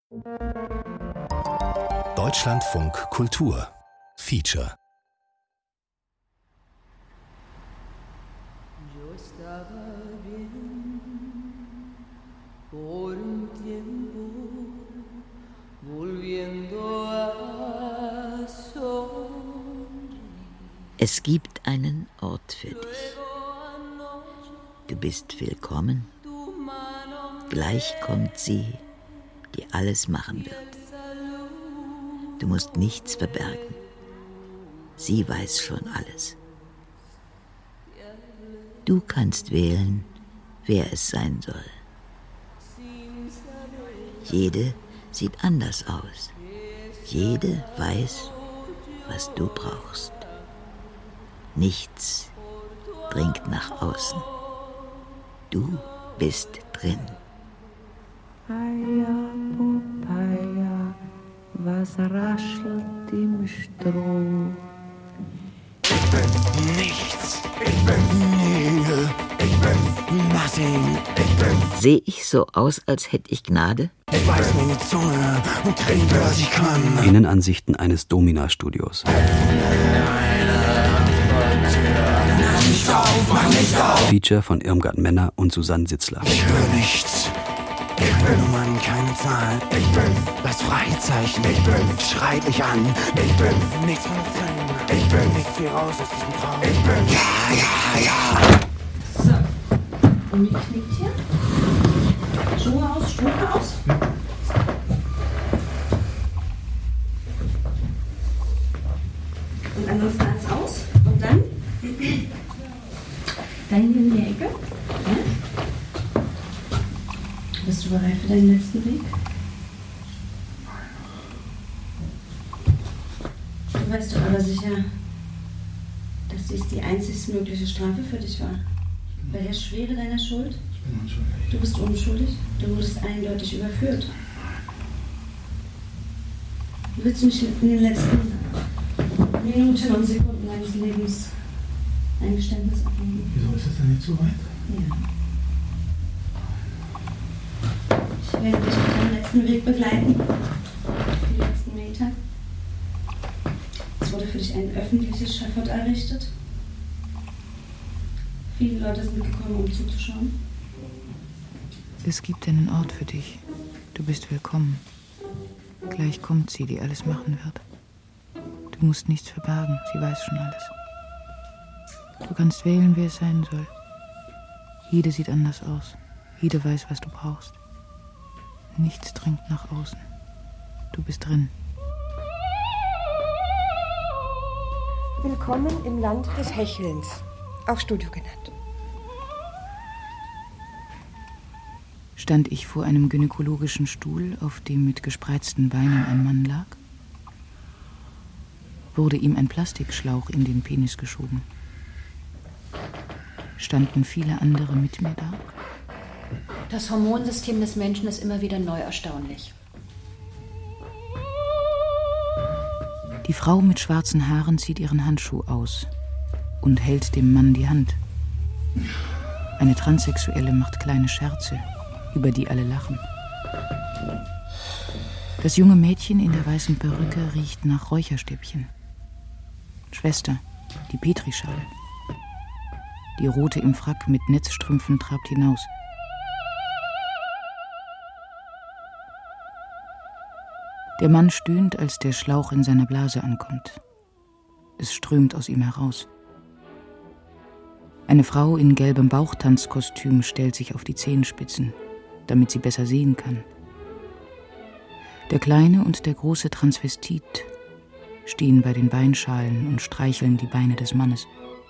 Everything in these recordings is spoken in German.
Deutschlandfunk Kultur Feature. Es gibt einen Ort für dich. Du bist willkommen. Gleich kommt sie, die alles machen wird. Du musst nichts verbergen. Sie weiß schon alles. Du kannst wählen, wer es sein soll. Jede sieht anders aus. Jede weiß, was du brauchst. Nichts dringt nach außen. Du bist drin. Papaya, Papaya, was raschelt im Stroh? Ich bin nichts. Ich bin Nähe. Ich bin nothing. Ich bin... Sehe ich so aus, als hätte ich Gnade? Ich weiß meine Zunge und trinke, was ich kann. Innenansichten eines Domina-Studios. Nicht auf, mach nicht auf. Feature von Irmgard Menner und Susanne Sitzler. Ich höre nichts. Ich bin Nummern, keine Zahl. Ich bin das Freizeichen. Ich bin schreit mich an. Ich bin nichts von Film. Ich bin nicht viel raus aus diesem Traum. Ich bin ja. So, und wie knickt hier? Schuhe aus. Und ansonsten alles aus. Und dann hier in die Ecke. Ja? Bist du bereit für deinen letzten Weg? Du weißt doch aber sicher, dass dies die einzig mögliche Strafe für dich war. Bei der Schwere deiner Schuld? Ich bin unschuldig. Du bist unschuldig? Du wurdest eindeutig überführt. Willst du nicht in den letzten Minuten und Sekunden deines Lebens ein Geständnis ablegen? Wieso ist es denn nicht so weit? Ja. Ich werde dich auf deinem letzten Weg begleiten. Für die letzten Meter. Es wurde für dich ein öffentliches Schafott errichtet. Viele Leute sind gekommen, um zuzuschauen. Es gibt einen Ort für dich. Du bist willkommen. Gleich kommt sie, die alles machen wird. Du musst nichts verbergen, sie weiß schon alles. Du kannst wählen, wer es sein soll. Jede sieht anders aus. Jede weiß, was du brauchst. Nichts dringt nach außen. Du bist drin. Willkommen im Land des Hechelns, auch Studio genannt. Stand ich vor einem gynäkologischen Stuhl, auf dem mit gespreizten Beinen ein Mann lag? Wurde ihm ein Plastikschlauch in den Penis geschoben? Standen viele andere mit mir da? Das Hormonsystem des Menschen ist immer wieder neu erstaunlich. Die Frau mit schwarzen Haaren zieht ihren Handschuh aus und hält dem Mann die Hand. Eine Transsexuelle macht kleine Scherze, über die alle lachen. Das junge Mädchen in der weißen Perücke riecht nach Räucherstäbchen. Schwester, die Petrischale. Die Rote im Frack mit Netzstrümpfen trabt hinaus. Der Mann stöhnt, als der Schlauch in seiner Blase ankommt. Es strömt aus ihm heraus. Eine Frau in gelbem Bauchtanzkostüm stellt sich auf die Zehenspitzen, damit sie besser sehen kann. Der kleine und der große Transvestit stehen bei den Beinschalen und streicheln die Beine des Mannes.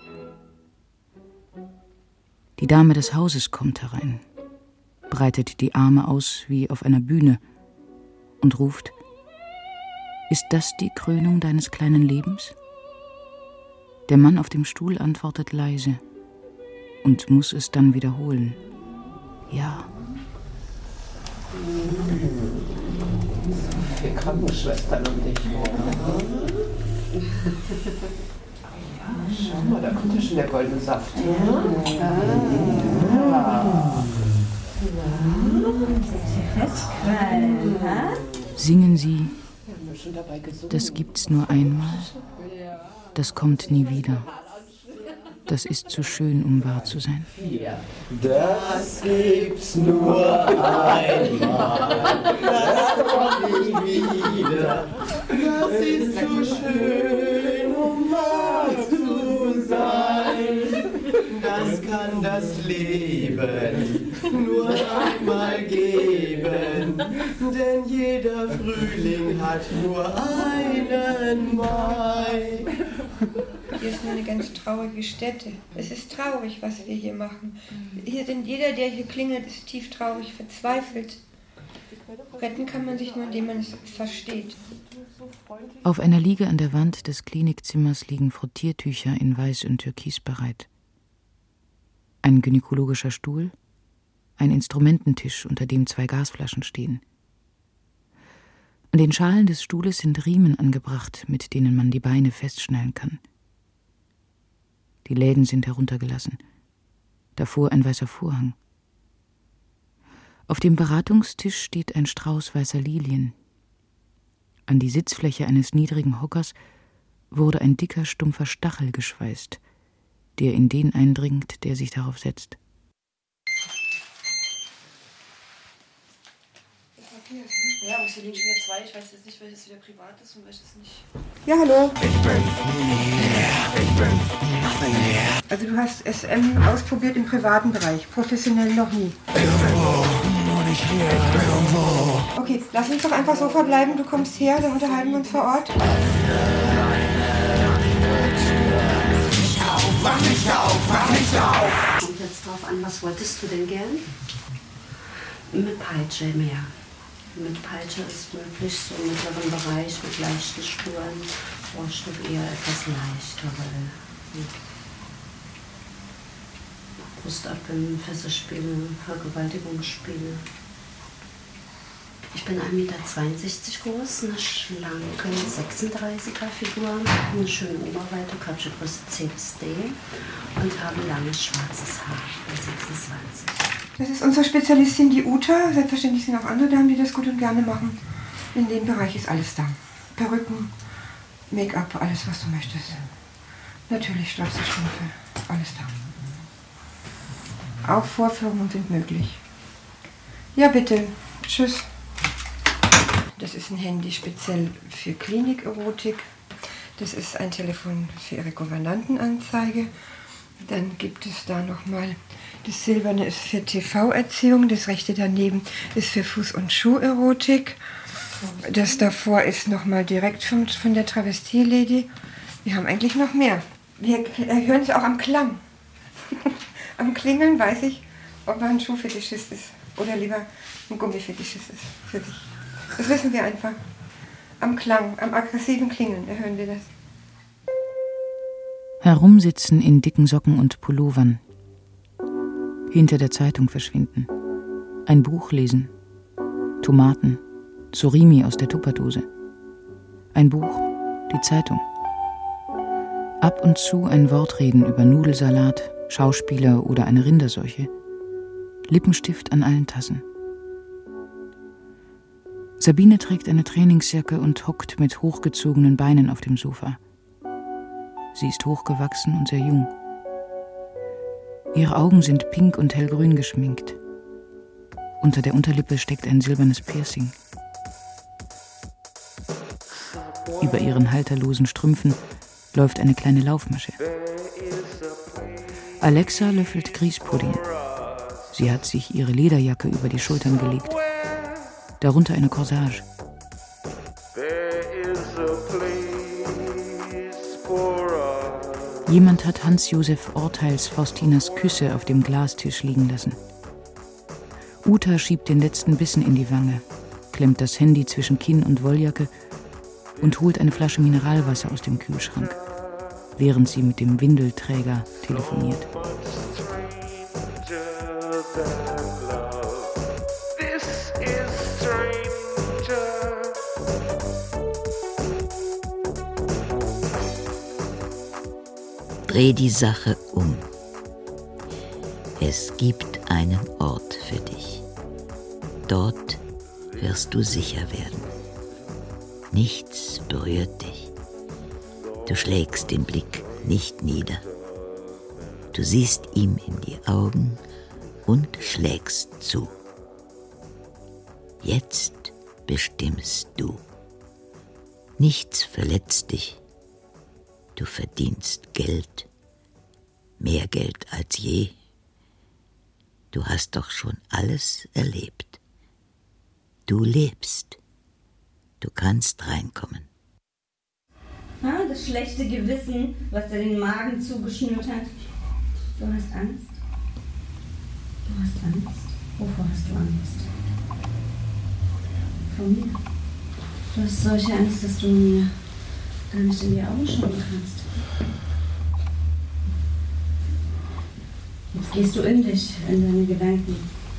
Die Dame des Hauses kommt herein, breitet die Arme aus wie auf einer Bühne und ruft: Ist das die Krönung deines kleinen Lebens? Der Mann auf dem Stuhl antwortet leise und muss es dann wiederholen. Ja. So viele Krankenschwestern um dich herum. Schau mal, da kommt ja schon der goldene Saft. Festkrallen, ha? Singen Sie, das gibt's nur einmal, das kommt nie wieder. Das ist zu schön, um wahr zu sein. Das gibt's nur einmal, das kommt nie wieder. Das ist zu schön, um wahr zu sein. Das kann das Leben nur einmal geben, denn jeder Frühling hat nur einen Mai. Hier ist nur eine ganz traurige Stätte. Es ist traurig, was wir hier machen. Jeder, der hier klingelt, ist tief traurig, verzweifelt. Retten kann man sich nur, indem man es versteht. Auf einer Liege an der Wand des Klinikzimmers liegen Frottiertücher in Weiß und Türkis bereit. Ein gynäkologischer Stuhl, ein Instrumententisch, unter dem 2 Gasflaschen stehen. An den Schalen des Stuhles sind Riemen angebracht, mit denen man die Beine festschnallen kann. Die Läden sind heruntergelassen. Davor ein weißer Vorhang. Auf dem Beratungstisch steht ein Strauß weißer Lilien. An die Sitzfläche eines niedrigen Hockers wurde ein dicker, stumpfer Stachel geschweißt, der in den eindringt, der sich darauf setzt. Ja, aber hier liegen schon wieder 2. Ich weiß jetzt nicht, welches wieder privat ist und welches nicht. Ja, hallo. Ich bin nothing here. Also du hast SM ausprobiert im privaten Bereich, professionell noch nie. Irgendwo, nur nicht hier, irgendwo. Okay, lass uns doch einfach so verbleiben. Du kommst her, dann unterhalten wir uns vor Ort. Wach nicht auf, wach nicht auf! Kommt jetzt drauf an, was wolltest du denn gern? Mit Peitsche mehr. Mit Peitsche ist möglich, so im mittleren Bereich mit leichten Spuren. Rohrstück eher etwas leichtere. Brustabbinden, Fesselspiele, Vergewaltigungsspiele. Ich bin 1,62 Meter groß, eine schlanke 36er-Figur, eine schöne Oberweite, Körpergröße C bis D und habe langes schwarzes Haar, 26. Das ist unsere Spezialistin, die Uta. Selbstverständlich sind auch andere Damen, die das gut und gerne machen. In dem Bereich ist alles da. Perücken, Make-up, alles, was du möchtest. Natürlich Strapse, Strümpfe, alles da. Auch Vorführungen sind möglich. Ja, bitte. Tschüss. Das ist ein Handy speziell für Klinikerotik. Das ist ein Telefon für Ihre Gouvernantenanzeige. Dann gibt es da nochmal, das Silberne ist für TV-Erziehung, das rechte daneben ist für Fuß- und Schuherotik. Das davor ist nochmal direkt von der Travestie-Lady. Wir haben eigentlich noch mehr. Wir hören es auch am Klang. Am Klingeln weiß ich, ob man ein Schuhfetischist ist oder lieber ein Gummifetischist ist für sich. Das wissen wir einfach. Am Klang, am aggressiven Klingeln erhören wir das. Herumsitzen in dicken Socken und Pullovern. Hinter der Zeitung verschwinden. Ein Buch lesen. Tomaten. Surimi aus der Tupperdose. Ein Buch, die Zeitung. Ab und zu ein Wort reden über Nudelsalat, Schauspieler oder eine Rinderseuche. Lippenstift an allen Tassen. Sabine trägt eine Trainingsjacke und hockt mit hochgezogenen Beinen auf dem Sofa. Sie ist hochgewachsen und sehr jung. Ihre Augen sind pink und hellgrün geschminkt. Unter der Unterlippe steckt ein silbernes Piercing. Über ihren halterlosen Strümpfen läuft eine kleine Laufmasche. Alexa löffelt Grießpudding. Sie hat sich ihre Lederjacke über die Schultern gelegt. Darunter eine Corsage. Jemand hat Hans-Josef Orteils Faustinas Küsse auf dem Glastisch liegen lassen. Uta schiebt den letzten Bissen in die Wange, klemmt das Handy zwischen Kinn und Wolljacke und holt eine Flasche Mineralwasser aus dem Kühlschrank, während sie mit dem Windelträger telefoniert. Dreh die Sache um. Es gibt einen Ort für dich. Dort wirst du sicher werden. Nichts berührt dich. Du schlägst den Blick nicht nieder. Du siehst ihm in die Augen und schlägst zu. Jetzt bestimmst du. Nichts verletzt dich. Du verdienst Geld, mehr Geld als je. Du hast doch schon alles erlebt. Du lebst. Du kannst reinkommen. Das schlechte Gewissen, was dir den Magen zugeschnürt hat. Du hast Angst? Du hast Angst? Wovor hast du Angst? Vor mir? Du hast solche Angst, dass du mir gar nicht in die Augen schauen kannst. Jetzt gehst du in dich, in deine Gedanken.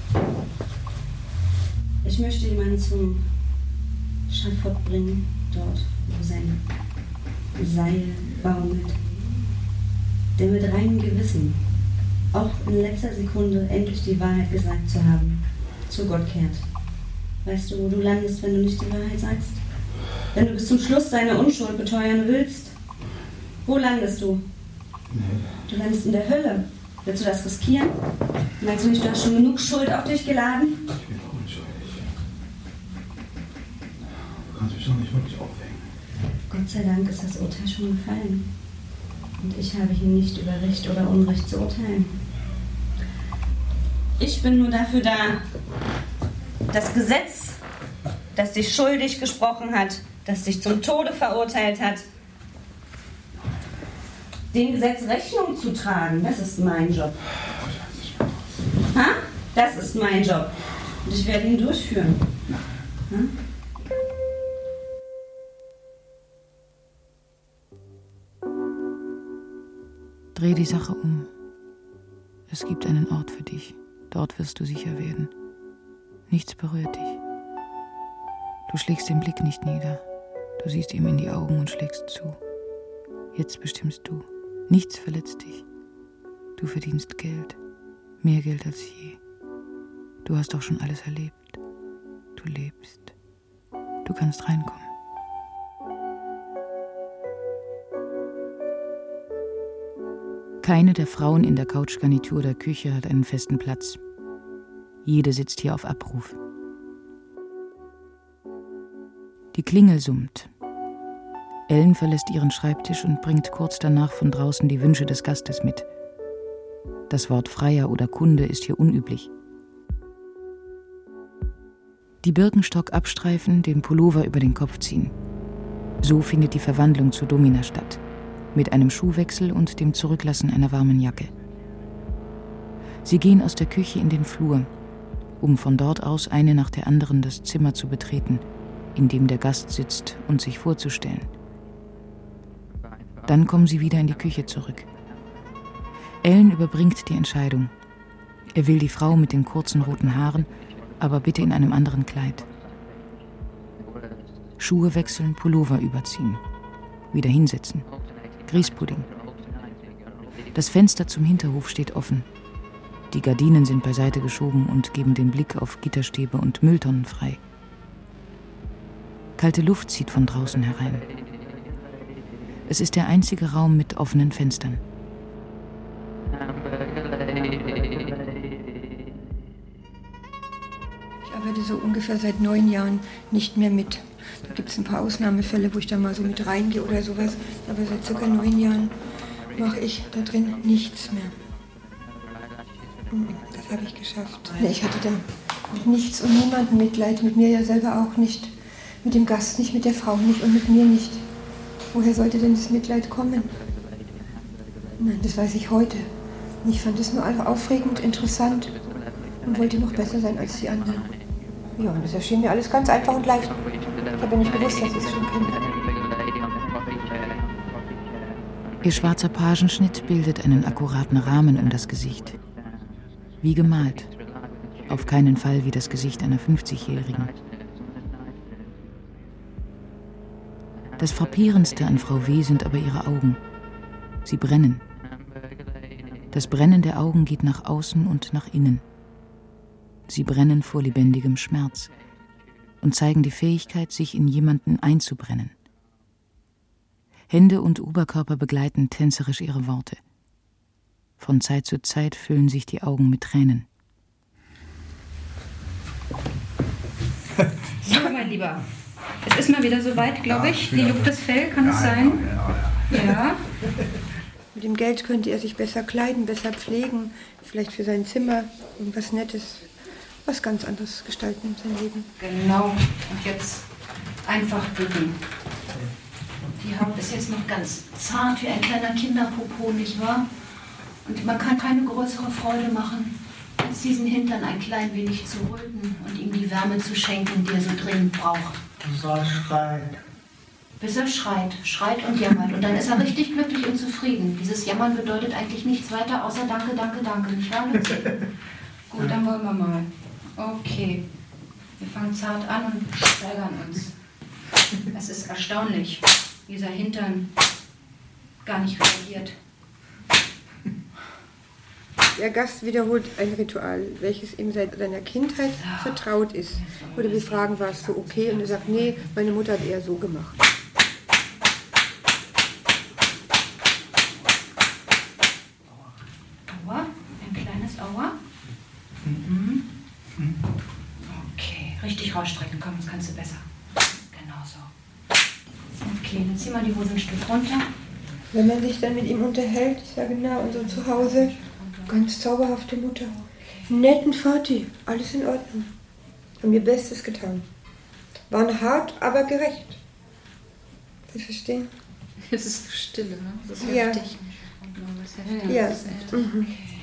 Ich möchte jemanden zum Schafott bringen, dort, wo sein Seil baumelt, der mit reinem Gewissen, auch in letzter Sekunde endlich die Wahrheit gesagt zu haben, zu Gott kehrt. Weißt du, wo du landest, wenn du nicht die Wahrheit sagst? Wenn du bis zum Schluss deine Unschuld beteuern willst? Wo landest du? Du landest in der Hölle. Willst du das riskieren? Meinst du nicht, du hast schon genug Schuld auf dich geladen? Ich bin unschuldig. Du kannst mich doch nicht wirklich aufhängen. Gott sei Dank ist das Urteil schon gefallen. Und ich habe hier nicht über Recht oder Unrecht zu urteilen. Ich bin nur dafür da, das Gesetz, das dich schuldig gesprochen hat, das dich zum Tode verurteilt hat, dem Gesetz Rechnung zu tragen, das ist mein Job. Ha? Das ist mein Job. Und ich werde ihn durchführen. Ha? Dreh die Sache um. Es gibt einen Ort für dich. Dort wirst du sicher werden. Nichts berührt dich. Du schlägst den Blick nicht nieder. Du siehst ihm in die Augen und schlägst zu. Jetzt bestimmst du. Nichts verletzt dich. Du verdienst Geld. Mehr Geld als je. Du hast doch schon alles erlebt. Du lebst. Du kannst reinkommen. Keine der Frauen in der Couchgarnitur der Küche hat einen festen Platz. Jede sitzt hier auf Abruf. Die Klingel summt. Ellen verlässt ihren Schreibtisch und bringt kurz danach von draußen die Wünsche des Gastes mit. Das Wort Freier oder Kunde ist hier unüblich. Die Birkenstock abstreifen, den Pullover über den Kopf ziehen. So findet die Verwandlung zu Domina statt. Mit einem Schuhwechsel und dem Zurücklassen einer warmen Jacke. Sie gehen aus der Küche in den Flur, um von dort aus eine nach der anderen das Zimmer zu betreten, in dem der Gast sitzt und sich vorzustellen. Dann kommen sie wieder in die Küche zurück. Ellen überbringt die Entscheidung. Er will die Frau mit den kurzen roten Haaren, aber bitte in einem anderen Kleid. Schuhe wechseln, Pullover überziehen. Wieder hinsetzen. Grießpudding. Das Fenster zum Hinterhof steht offen. Die Gardinen sind beiseite geschoben und geben den Blick auf Gitterstäbe und Mülltonnen frei. Kalte Luft zieht von draußen herein. Es ist der einzige Raum mit offenen Fenstern. Ich arbeite so ungefähr seit 9 Jahren nicht mehr mit. Da gibt es ein paar Ausnahmefälle, wo ich da mal so mit reingehe oder sowas. Aber seit ca. 9 Jahren mache ich da drin nichts mehr. Das habe ich geschafft. Ich hatte da mit nichts und niemandem Mitleid. Mit mir ja selber auch nicht. Mit dem Gast nicht, mit der Frau nicht und mit mir nicht. Woher sollte denn das Mitleid kommen? Nein, das weiß ich heute. Ich fand es nur aufregend, interessant und wollte noch besser sein als die anderen. Ja, und das erschien mir alles ganz einfach und leicht. Ich habe nicht gewusst, dass ich es schon kenne. Ihr schwarzer Pagenschnitt bildet einen akkuraten Rahmen um das Gesicht. Wie gemalt. Auf keinen Fall wie das Gesicht einer 50-Jährigen. Das Frappierendste an Frau W. sind aber ihre Augen. Sie brennen. Das Brennen der Augen geht nach außen und nach innen. Sie brennen vor lebendigem Schmerz. und zeigen die Fähigkeit, sich in jemanden einzubrennen. Hände und Oberkörper begleiten tänzerisch ihre Worte. Von Zeit zu Zeit füllen sich die Augen mit Tränen. So, mein Lieber. Es ist mal wieder soweit, glaube ich. Wie juckt das Fell? Kann es sein? Ja. Mit dem Geld könnte er sich besser kleiden, besser pflegen. Vielleicht für sein Zimmer irgendwas Nettes, was ganz anderes gestalten in seinem Leben. Genau. Und jetzt einfach bücken. Die Haut ist jetzt noch ganz zart wie ein kleiner Kinderpopo, nicht wahr? Und man kann keine größere Freude machen, als diesen Hintern ein klein wenig zu röten und ihm die Wärme zu schenken, die er so dringend braucht. Bis er schreit. Bis er schreit und jammert. Und dann ist er richtig glücklich und zufrieden. Dieses Jammern bedeutet eigentlich nichts weiter, außer Danke, danke, danke, nicht wahr, Luzi? Gut, dann wollen wir mal. Okay. Wir fangen zart an und steigern uns. Es ist erstaunlich, wie dieser Hintern gar nicht reagiert. Der Gast wiederholt ein Ritual, welches ihm seit seiner Kindheit vertraut ist. Oder wir fragen, war es so okay? Und er sagt, nee, meine Mutter hat eher so gemacht. Aua, ein kleines Aua. Mhm. Okay, richtig rausstrecken, komm, das kannst du besser. Genau so. Okay, dann zieh mal die Hose ein Stück runter. Wenn man sich dann mit ihm unterhält, ich sage, na, unser Zuhause, ganz zauberhafte Mutter. Netten Vati, alles in Ordnung. Haben ihr Bestes getan. Waren hart, aber gerecht. Sie verstehen? Das ist so Stille, ne? Das ist ja. heftig. Ja. Mhm.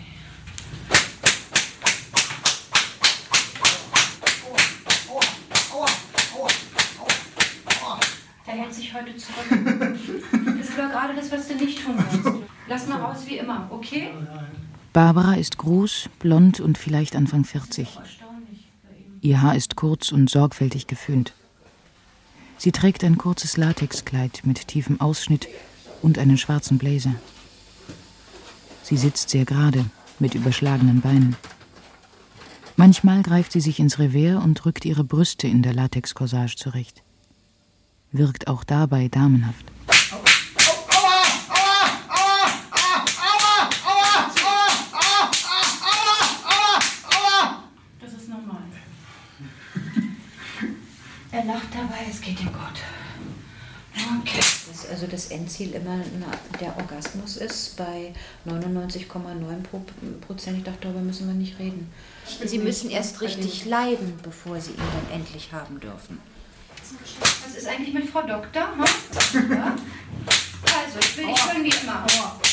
Der hält sich heute zurück. Das ist aber gerade das, was du nicht tun sollst. Lass mal raus wie immer, okay? Barbara ist groß, blond und vielleicht Anfang 40. Ihr Haar ist kurz und sorgfältig geföhnt. Sie trägt ein kurzes Latexkleid mit tiefem Ausschnitt und einen schwarzen Blazer. Sie sitzt sehr gerade, mit überschlagenen Beinen. Manchmal greift sie sich ins Revers und rückt ihre Brüste in der Latexcorsage zurecht. Wirkt auch dabei damenhaft. Das ist normal. Er lacht dabei, es geht ihm gut. Okay. Also das Endziel immer der Orgasmus ist bei 99,9%. Ich dachte, darüber müssen wir nicht reden. Sie müssen erst richtig leiden, bevor Sie ihn dann endlich haben dürfen. Was ist eigentlich mit Frau Doktor? Hm? Ja? Also, ich will dich hören wie immer.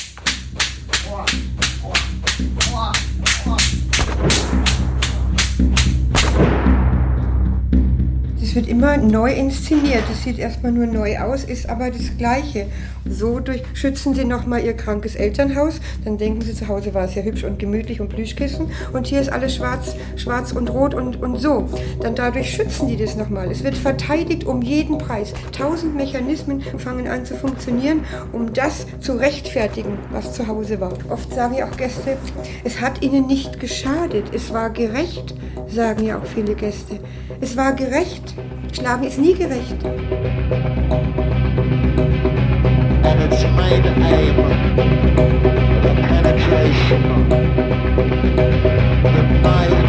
Es wird immer neu inszeniert. Es sieht erstmal nur neu aus, ist aber das Gleiche. So schützen Sie nochmal Ihr krankes Elternhaus. Dann denken Sie, zu Hause war es ja hübsch und gemütlich und Plüschkissen. Und hier ist alles schwarz und rot und so. Dann dadurch schützen die das nochmal. Es wird verteidigt um jeden Preis. 1000 Mechanismen fangen an zu funktionieren, um das zu rechtfertigen, was zu Hause war. Oft sagen ja auch Gäste, es hat ihnen nicht geschadet. Es war gerecht, sagen ja auch viele Gäste. Es war gerecht. Schlagen ist nie gerecht. And it's made aim with a penetration that might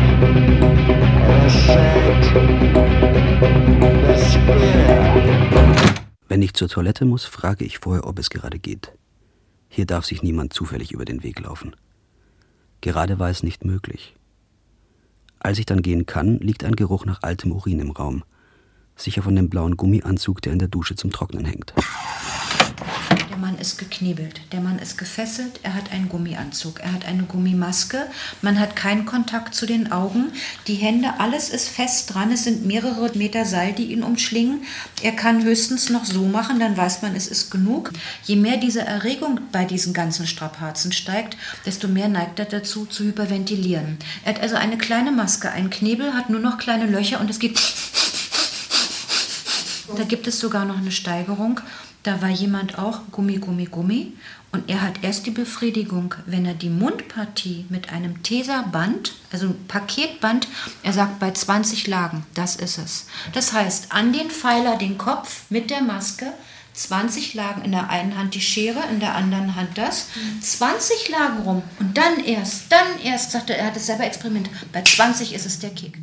ascend the spear. Wenn ich zur Toilette muss, frage ich vorher, ob es gerade geht. Hier darf sich niemand zufällig über den Weg laufen. Gerade war es nicht möglich. Als ich dann gehen kann, liegt ein Geruch nach altem Urin im Raum. Sicher von dem blauen Gummianzug, der in der Dusche zum Trocknen hängt. Der Mann ist geknebelt, der Mann ist gefesselt, er hat einen Gummianzug, er hat eine Gummimaske, man hat keinen Kontakt zu den Augen, die Hände, alles ist fest dran, es sind mehrere Meter Seil, die ihn umschlingen. Er kann höchstens noch so machen, dann weiß man, es ist genug. Je mehr diese Erregung bei diesen ganzen Strapazen steigt, desto mehr neigt er dazu, zu hyperventilieren. Er hat also eine kleine Maske, ein Knebel, hat nur noch kleine Löcher und es geht... Da gibt es sogar noch eine Steigerung. Da war jemand auch Gummi, Gummi, Gummi. Und er hat erst die Befriedigung, wenn er die Mundpartie mit einem Teserband, also ein Paketband, er sagt bei 20 Lagen, das ist es. Das heißt, an den Pfeiler den Kopf mit der Maske, 20 Lagen, in der einen Hand die Schere, in der anderen Hand das, 20 Lagen rum und dann erst, sagt er hat es selber experimentiert, bei 20 ist es der Kick.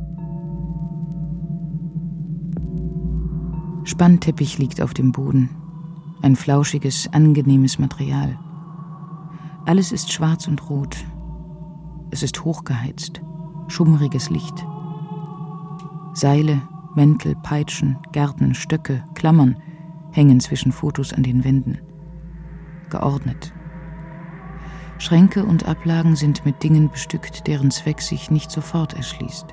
Spannteppich liegt auf dem Boden. Ein flauschiges, angenehmes Material. Alles ist schwarz und rot. Es ist hochgeheizt, schummriges Licht. Seile, Mäntel, Peitschen, Gärten, Stöcke, Klammern hängen zwischen Fotos an den Wänden. Geordnet. Schränke und Ablagen sind mit Dingen bestückt, deren Zweck sich nicht sofort erschließt.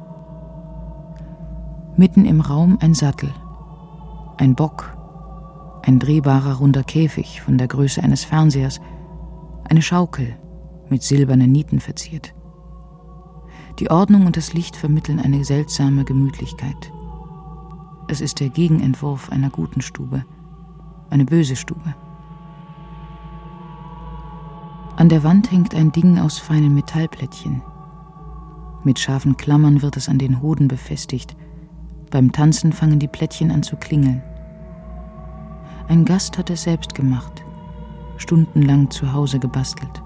Mitten im Raum ein Sattel, ein Bock, ein drehbarer runder Käfig von der Größe eines Fernsehers, eine Schaukel mit silbernen Nieten verziert. Die Ordnung und das Licht vermitteln eine seltsame Gemütlichkeit. Es ist der Gegenentwurf einer guten Stube, eine böse Stube. An der Wand hängt ein Ding aus feinen Metallplättchen. Mit scharfen Klammern wird es an den Hoden befestigt. Beim Tanzen fangen die Plättchen an zu klingeln. Ein Gast hat es selbst gemacht, stundenlang zu Hause gebastelt.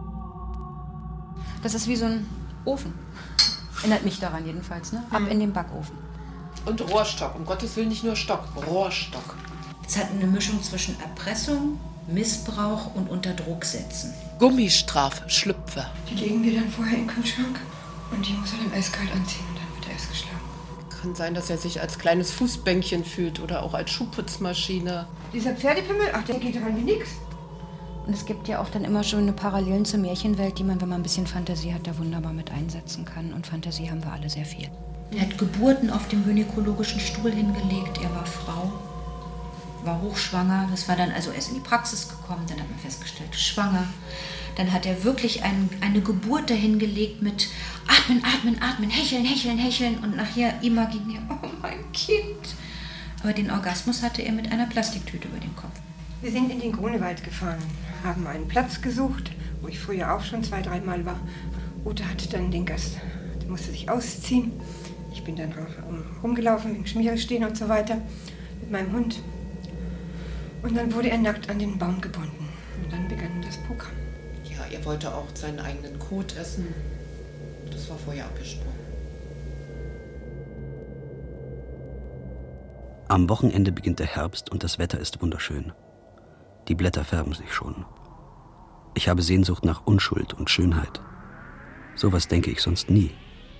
Das ist wie so ein Ofen. Erinnert mich daran jedenfalls, ne? Ab in den Backofen. Und Rohrstock, um Gottes Willen nicht nur Stock, Rohrstock. Es hat eine Mischung zwischen Erpressung, Missbrauch und Unterdruck setzen. Gummistrafschlüpfer. Die legen wir dann vorher in den Kühlschrank und die muss er dann eiskalt anziehen und dann wird er erst geschlagen. Kann sein, dass er sich als kleines Fußbänkchen fühlt oder auch als Schuhputzmaschine. Dieser Pferdepimmel, ach, der geht rein wie nix. Und es gibt ja auch dann immer schöne Parallelen zur Märchenwelt, die man, wenn man ein bisschen Fantasie hat, da wunderbar mit einsetzen kann. Und Fantasie haben wir alle sehr viel. Er hat Geburten auf dem gynäkologischen Stuhl hingelegt. Er war Frau, war hochschwanger. Das war dann also erst in die Praxis gekommen. Dann hat man festgestellt, schwanger. Dann hat er wirklich eine Geburt dahingelegt mit Atmen, Atmen, Atmen, Hecheln, Hecheln, Hecheln. Und nachher imaginär, oh mein Kind. Aber den Orgasmus hatte er mit einer Plastiktüte über dem Kopf. Wir sind in den Grunewald gefahren, haben einen Platz gesucht, wo ich früher auch schon 2-3 Mal war. Ute hatte dann den Gast, der musste sich ausziehen. Ich bin dann rumgelaufen, im Schmiere stehen und so weiter, mit meinem Hund. Und dann wurde er nackt an den Baum gebunden. Und dann begann das Programm. Ja, er wollte auch seinen eigenen Kot essen. Das war vorher abgesprochen. Am Wochenende beginnt der Herbst und das Wetter ist wunderschön. Die Blätter färben sich schon. Ich habe Sehnsucht nach Unschuld und Schönheit. Sowas denke ich sonst nie.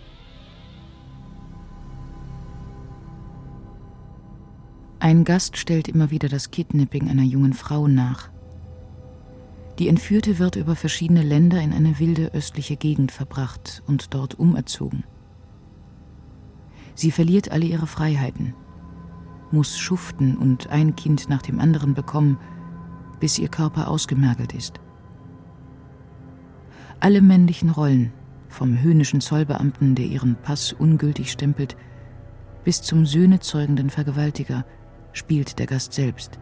Ein Gast stellt immer wieder das Kidnapping einer jungen Frau nach. Die Entführte wird über verschiedene Länder in eine wilde östliche Gegend verbracht und dort umerzogen. Sie verliert alle ihre Freiheiten, muss schuften und ein Kind nach dem anderen bekommen, bis ihr Körper ausgemergelt ist. Alle männlichen Rollen, vom höhnischen Zollbeamten, der ihren Pass ungültig stempelt, bis zum söhnezeugenden Vergewaltiger, spielt der Gast selbst.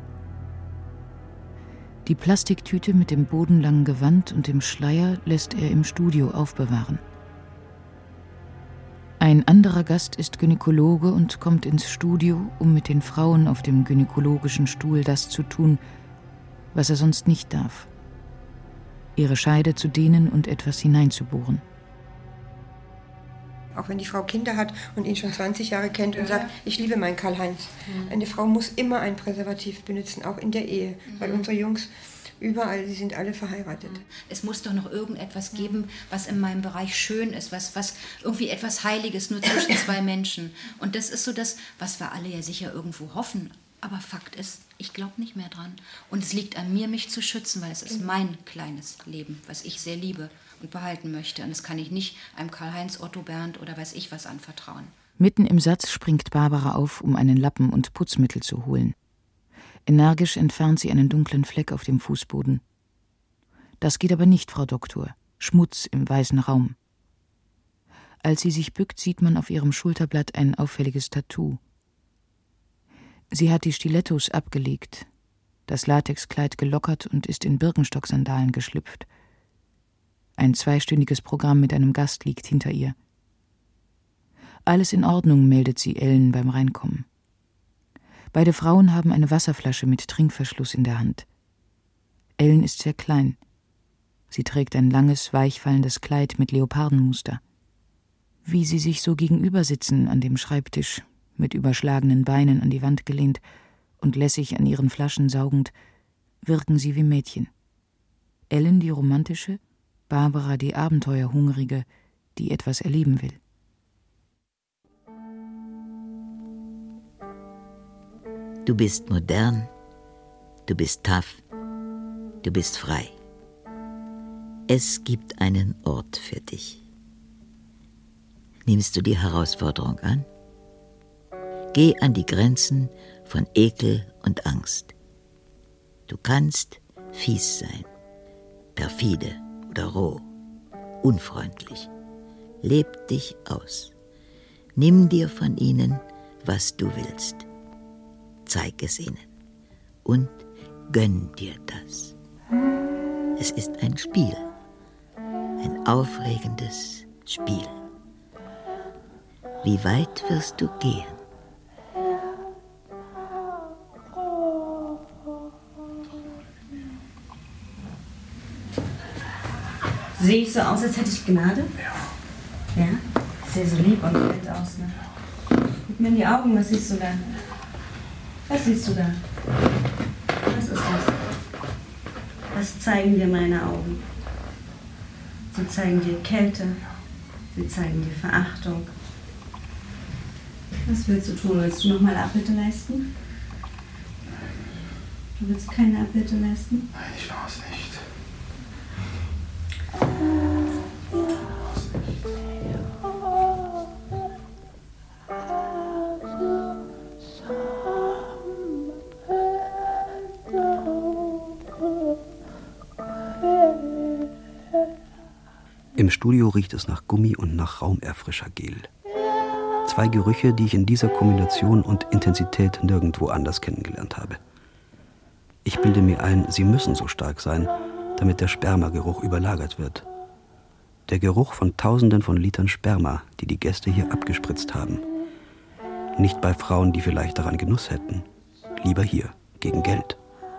Die Plastiktüte mit dem bodenlangen Gewand und dem Schleier lässt er im Studio aufbewahren. Ein anderer Gast ist Gynäkologe und kommt ins Studio, um mit den Frauen auf dem gynäkologischen Stuhl das zu tun, was er sonst nicht darf: ihre Scheide zu dehnen und etwas hineinzubohren. Auch wenn die Frau Kinder hat und ihn schon 20 Jahre kennt und sagt, ich liebe meinen Karl-Heinz. Eine Frau muss immer ein Präservativ benutzen, auch in der Ehe. Weil unsere Jungs überall, die sind alle verheiratet. Es muss doch noch irgendetwas geben, was in meinem Bereich schön ist, was irgendwie etwas Heiliges nur zwischen zwei Menschen. Und das ist so das, was wir alle ja sicher irgendwo hoffen. Aber Fakt ist, ich glaube nicht mehr dran. Und es liegt an mir, mich zu schützen, weil es ist mein kleines Leben, was ich sehr liebe und behalten möchte. Und das kann ich nicht einem Karl-Heinz, Otto, Bernd oder weiß ich was anvertrauen. Mitten im Satz springt Barbara auf, um einen Lappen und Putzmittel zu holen. Energisch entfernt sie einen dunklen Fleck auf dem Fußboden. Das geht aber nicht, Frau Doktor. Schmutz im weißen Raum. Als sie sich bückt, sieht man auf ihrem Schulterblatt ein auffälliges Tattoo. Sie hat die Stilettos abgelegt, das Latexkleid gelockert und ist in Birkenstock-Sandalen geschlüpft. Ein 2-stündiges Programm mit einem Gast liegt hinter ihr. Alles in Ordnung, meldet sie Ellen beim Reinkommen. Beide Frauen haben eine Wasserflasche mit Trinkverschluss in der Hand. Ellen ist sehr klein. Sie trägt ein langes, weichfallendes Kleid mit Leopardenmuster. Wie sie sich so gegenüber sitzen an dem Schreibtisch, mit überschlagenen Beinen an die Wand gelehnt und lässig an ihren Flaschen saugend, wirken sie wie Mädchen. Ellen die romantische, Barbara die Abenteuerhungrige, die etwas erleben will. Du bist modern, du bist tough, du bist frei. Es gibt einen Ort für dich. Nimmst du die Herausforderung an? Geh an die Grenzen von Ekel und Angst. Du kannst fies sein, perfide oder roh, unfreundlich. Leb dich aus. Nimm dir von ihnen, was du willst. Zeig es ihnen und gönn dir das. Es ist ein Spiel, ein aufregendes Spiel. Wie weit wirst du gehen? Sehe ich so aus, als hätte ich Gnade? Ja. Ja? Ich sehe so lieb und nett aus, ne? Guck mir in die Augen, was siehst du da? Was siehst du da? Was ist das? Was zeigen dir meine Augen? Sie zeigen dir Kälte. Sie zeigen dir Verachtung. Was willst du tun? Willst du nochmal Abbitte leisten? Du willst keine Abbitte leisten? Nein, ich war es nicht. Im Studio riecht es nach Gummi und nach Raumerfrischergel. 2 Gerüche, die ich in dieser Kombination und Intensität nirgendwo anders kennengelernt habe. Ich bilde mir ein, sie müssen so stark sein, damit der Spermageruch überlagert wird. Der Geruch von Tausenden von Litern Sperma, die die Gäste hier abgespritzt haben. Nicht bei Frauen, die vielleicht daran Genuss hätten. Lieber hier, gegen Geld.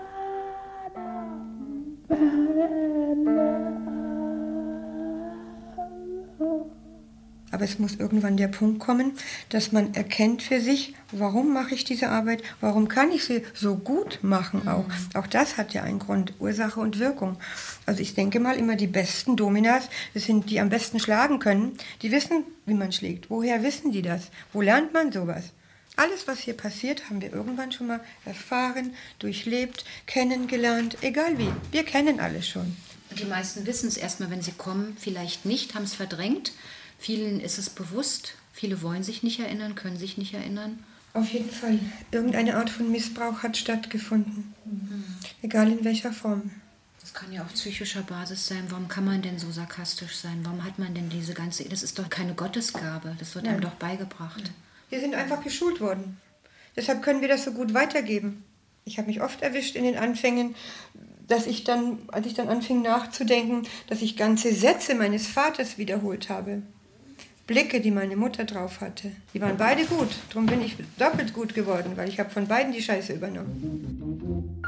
Aber es muss irgendwann der Punkt kommen, dass man erkennt für sich, warum mache ich diese Arbeit, warum kann ich sie so gut machen auch. Auch das hat ja einen Grund, Ursache und Wirkung. Also ich denke mal immer, die besten Dominas, das sind die am besten schlagen können, die wissen, wie man schlägt. Woher wissen die das? Wo lernt man sowas? Alles, was hier passiert, haben wir irgendwann schon mal erfahren, durchlebt, kennengelernt, egal wie. Wir kennen alles schon. Die meisten wissen es erstmal, wenn sie kommen, vielleicht nicht, haben es verdrängt. Vielen ist es bewusst, viele wollen sich nicht erinnern, können sich nicht erinnern. Auf jeden Fall. Irgendeine Art von Missbrauch hat stattgefunden. Egal in welcher Form. Das kann ja auf psychischer Basis sein. Warum kann man denn so sarkastisch sein? Warum hat man denn diese ganze... Das ist doch keine Gottesgabe. Das wird einem doch beigebracht. Wir sind einfach geschult worden. Deshalb können wir das so gut weitergeben. Ich habe mich oft erwischt in den Anfängen, dass ich dann, als ich dann anfing nachzudenken, dass ich ganze Sätze meines Vaters wiederholt habe. Blicke, die meine Mutter drauf hatte. Die waren beide gut. Darum bin ich doppelt gut geworden, weil ich habe von beiden die Scheiße übernommen.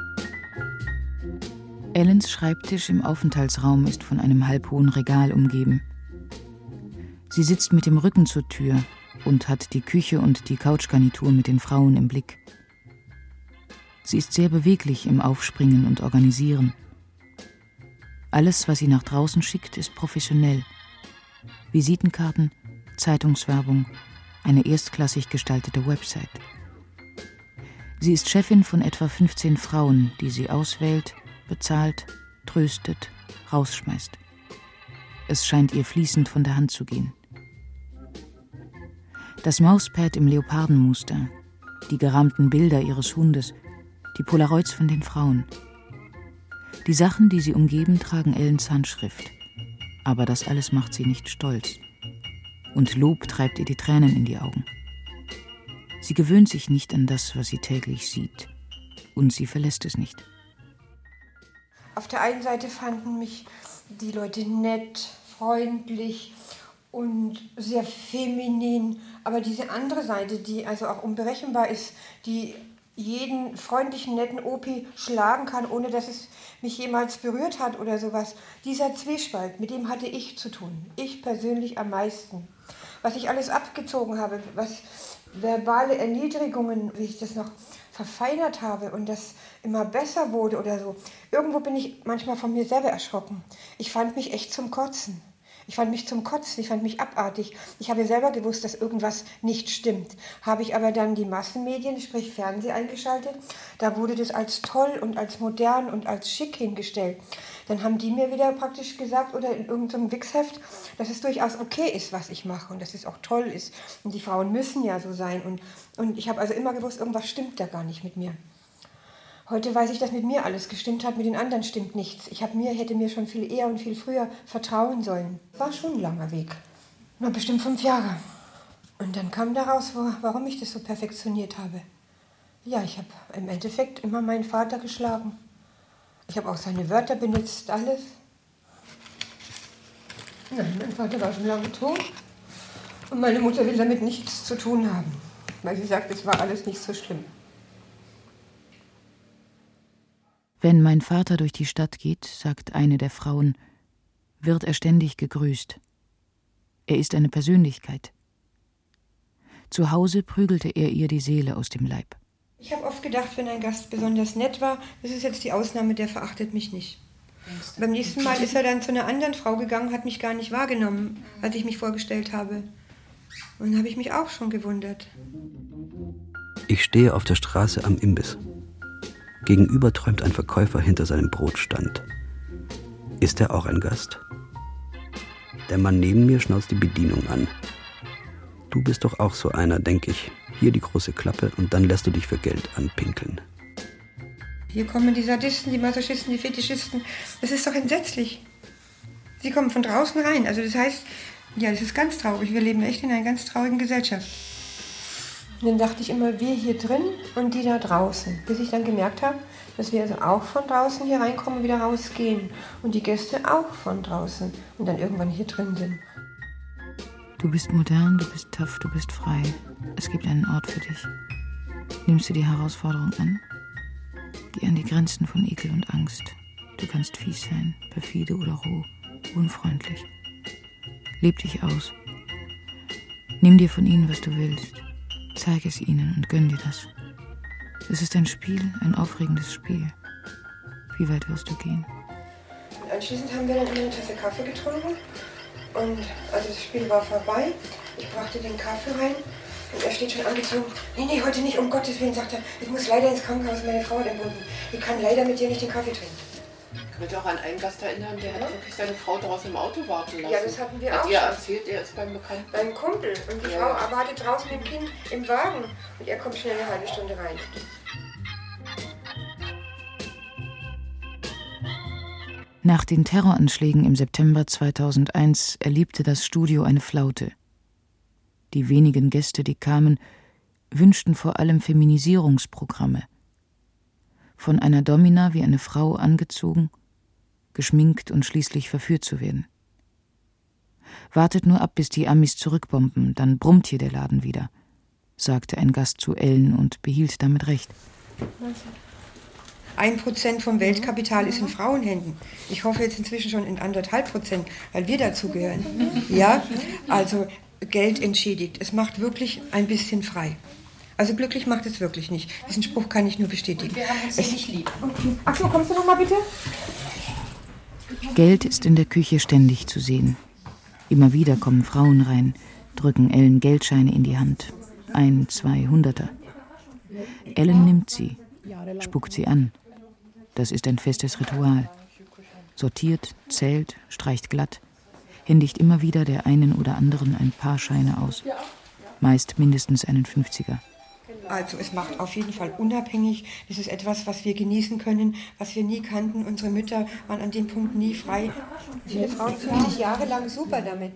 Ellens Schreibtisch im Aufenthaltsraum ist von einem halbhohen Regal umgeben. Sie sitzt mit dem Rücken zur Tür und hat die Küche und die Couchgarnitur mit den Frauen im Blick. Sie ist sehr beweglich im Aufspringen und Organisieren. Alles, was sie nach draußen schickt, ist professionell. Visitenkarten, Zeitungswerbung, eine erstklassig gestaltete Website. Sie ist Chefin von etwa 15 Frauen, die sie auswählt, bezahlt, tröstet, rausschmeißt. Es scheint ihr fließend von der Hand zu gehen. Das Mauspad im Leopardenmuster, die gerahmten Bilder ihres Hundes, die Polaroids von den Frauen. Die Sachen, die sie umgeben, tragen Ellens Handschrift. Aber das alles macht sie nicht stolz. Und Lob treibt ihr die Tränen in die Augen. Sie gewöhnt sich nicht an das, was sie täglich sieht. Und sie verlässt es nicht. Auf der einen Seite fanden mich die Leute nett, freundlich und sehr feminin. Aber diese andere Seite, die also auch unberechenbar ist, die jeden freundlichen, netten Opi schlagen kann, ohne dass es mich jemals berührt hat oder sowas. Dieser Zwiespalt, mit dem hatte ich zu tun. Ich persönlich am meisten. Was ich alles abgezogen habe, was verbale Erniedrigungen, wie ich das noch verfeinert habe und das immer besser wurde oder so. Irgendwo bin ich manchmal von mir selber erschrocken. Ich fand mich echt zum Kotzen. Ich fand mich abartig. Ich habe selber gewusst, dass irgendwas nicht stimmt. Habe ich aber dann die Massenmedien, sprich Fernsehen, eingeschaltet, da wurde das als toll und als modern und als schick hingestellt. Dann haben die mir wieder praktisch gesagt, oder in irgendeinem Wichsheft, dass es durchaus okay ist, was ich mache und dass es auch toll ist. Und die Frauen müssen ja so sein. Und ich habe also immer gewusst, irgendwas stimmt da gar nicht mit mir. Heute weiß ich, dass mit mir alles gestimmt hat, mit den anderen stimmt nichts. Hätte mir schon viel eher und viel früher vertrauen sollen. War schon ein langer Weg. Nur bestimmt 5 Jahre. Und dann kam daraus, warum ich das so perfektioniert habe. Ja, ich habe im Endeffekt immer meinen Vater geschlagen. Ich habe auch seine Wörter benutzt, alles. Nein, mein Vater war schon lange tot. Und meine Mutter will damit nichts zu tun haben. Weil sie sagt, es war alles nicht so schlimm. Wenn mein Vater durch die Stadt geht, sagt eine der Frauen, wird er ständig gegrüßt. Er ist eine Persönlichkeit. Zu Hause prügelte er ihr die Seele aus dem Leib. Ich habe oft gedacht, wenn ein Gast besonders nett war, das ist jetzt die Ausnahme, der verachtet mich nicht. Beim nächsten Mal ist er dann zu einer anderen Frau gegangen, hat mich gar nicht wahrgenommen, als ich mich vorgestellt habe. Und dann habe ich mich auch schon gewundert. Ich stehe auf der Straße am Imbiss. Gegenüber träumt ein Verkäufer hinter seinem Brotstand. Ist er auch ein Gast? Der Mann neben mir schnauzt die Bedienung an. Du bist doch auch so einer, denke ich. Hier die große Klappe und dann lässt du dich für Geld anpinkeln. Hier kommen die Sadisten, die Masochisten, die Fetischisten. Das ist doch entsetzlich. Sie kommen von draußen rein. Also das heißt, ja, das ist ganz traurig. Wir leben echt in einer ganz traurigen Gesellschaft. Und dann dachte ich immer, wir hier drin und die da draußen. Bis ich dann gemerkt habe, dass wir also auch von draußen hier reinkommen und wieder rausgehen. Und die Gäste auch von draußen und dann irgendwann hier drin sind. Du bist modern, du bist tough, du bist frei. Es gibt einen Ort für dich. Nimmst du die Herausforderung an? Geh an die Grenzen von Ekel und Angst. Du kannst fies sein, perfide oder roh, unfreundlich. Leb dich aus. Nimm dir von ihnen, was du willst. Zeig es ihnen und gönn dir das. Es ist ein Spiel, ein aufregendes Spiel. Wie weit wirst du gehen? Und anschließend haben wir dann immer eine Tasse Kaffee getrunken. Und also das Spiel war vorbei. Ich brachte den Kaffee rein. Und er steht schon angezogen. Nee, heute nicht, um Gottes Willen, sagt er. Ich muss leider ins Krankenhaus, meine Frau hat entbunden. Ich kann leider mit dir nicht den Kaffee trinken. Ich könnte auch an einen Gast erinnern, der hat wirklich seine Frau draußen im Auto warten lassen. Ja, das hatten wir hat auch ihr schon. Erzählt, er ist beim Bekannten. Beim Kumpel. Und die Frau wartet draußen mit dem Kind im Wagen. Und er kommt schnell eine halbe Stunde rein. Nach den Terroranschlägen im September 2001 erlebte das Studio eine Flaute. Die wenigen Gäste, die kamen, wünschten vor allem Feminisierungsprogramme. Von einer Domina wie eine Frau angezogen, geschminkt und schließlich verführt zu werden. Wartet nur ab, bis die Amis zurückbomben, dann brummt hier der Laden wieder, sagte ein Gast zu Ellen und behielt damit recht. 1% vom Weltkapital ist in Frauenhänden. Ich hoffe jetzt inzwischen schon in 1,5%, weil wir dazugehören. Ja, also Geld entschädigt. Es macht wirklich ein bisschen frei. Also glücklich macht es wirklich nicht. Diesen Spruch kann ich nur bestätigen. Und wir haben uns nicht lieb. Okay. Axel, kommst du noch mal bitte? Geld ist in der Küche ständig zu sehen. Immer wieder kommen Frauen rein, drücken Ellen Geldscheine in die Hand. 1, 2 Hunderter. Ellen nimmt sie, spuckt sie an. Das ist ein festes Ritual. Sortiert, zählt, streicht glatt, händigt immer wieder der einen oder anderen ein paar Scheine aus. Meist mindestens einen 50er. Also es macht auf jeden Fall unabhängig. Das ist etwas, was wir genießen können, was wir nie kannten. Unsere Mütter waren an dem Punkt nie frei. Die Frauen fühlen sich jahrelang super damit.